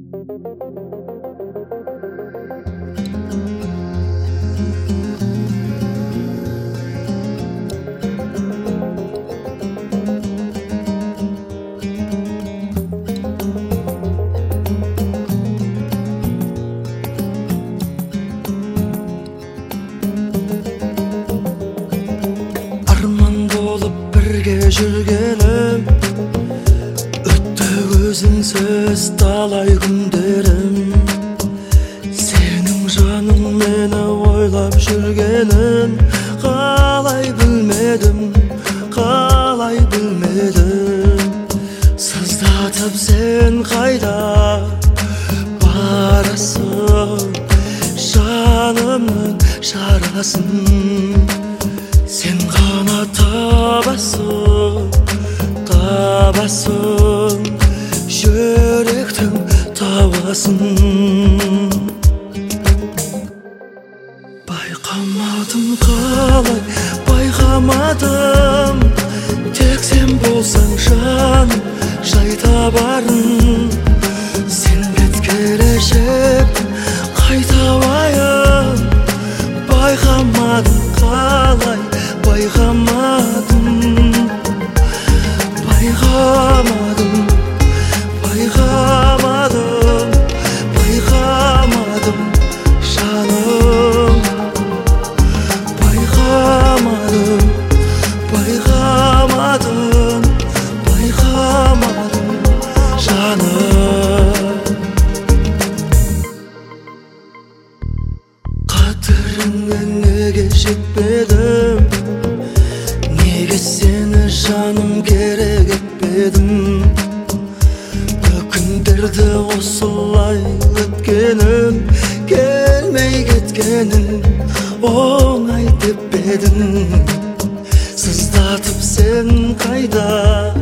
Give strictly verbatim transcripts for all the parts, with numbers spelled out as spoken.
жүргенім өтті өзіңсіз талай күндерім, сенің жаның мені ойлап жүргенін қалай білмедім, қалай білмедім. Сыздатып сен қайда барасың, жанымның жарасын сен ғана табасың, табасың, жүректің табасын. Байқамадым қалай, байқамадым, тек сен болсаң жаным жай табарын. Сен кеткелі қайта уайым, байқамадым қалай, байқамадым, байқамадым, байқамадым, байқамадым жаным, байқамадым, байқамадым, байқамадым жаным. Қадіріңе неге жетпедім, неге сені жаным керек етпедім. Күндерді осылай өткенім, келмей кеткенін оңай деп едің. Сыздатып сен қайда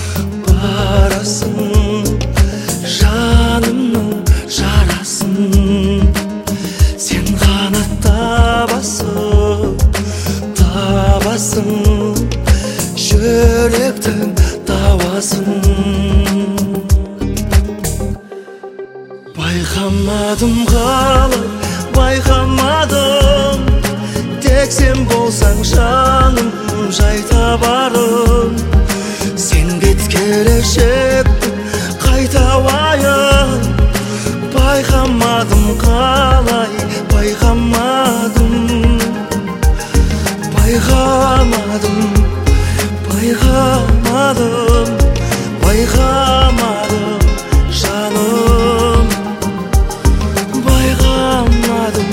барасың, жанымның жарасын сен ғана табасың, табасың, жүректің табасын. Байқамадым қалай, байқамадым, тек сен болсаң жаным жай табарым. Сен кеткелі қайта уайым, байқамадым қалай, байқамадым, байқамадым, байқамадым, байқамадым жаным, байқамадым,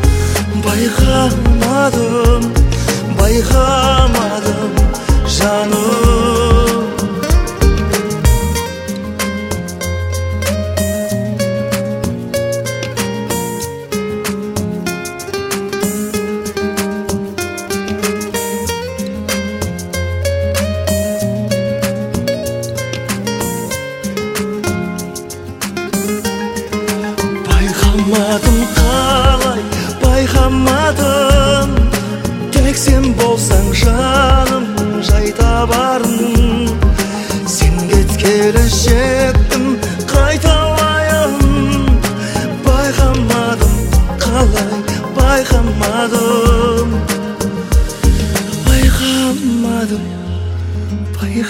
байқамадым, байқамадым жаным. Байқамадым қалай, байқамадым, тек сен болсаң жаным жай табарын. Сен кеткелі шектім қайта уайым, байқамадым қалай, байқамадым, байқамадым,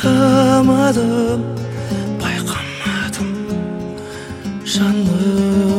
байқамадым, байқамадым жаным.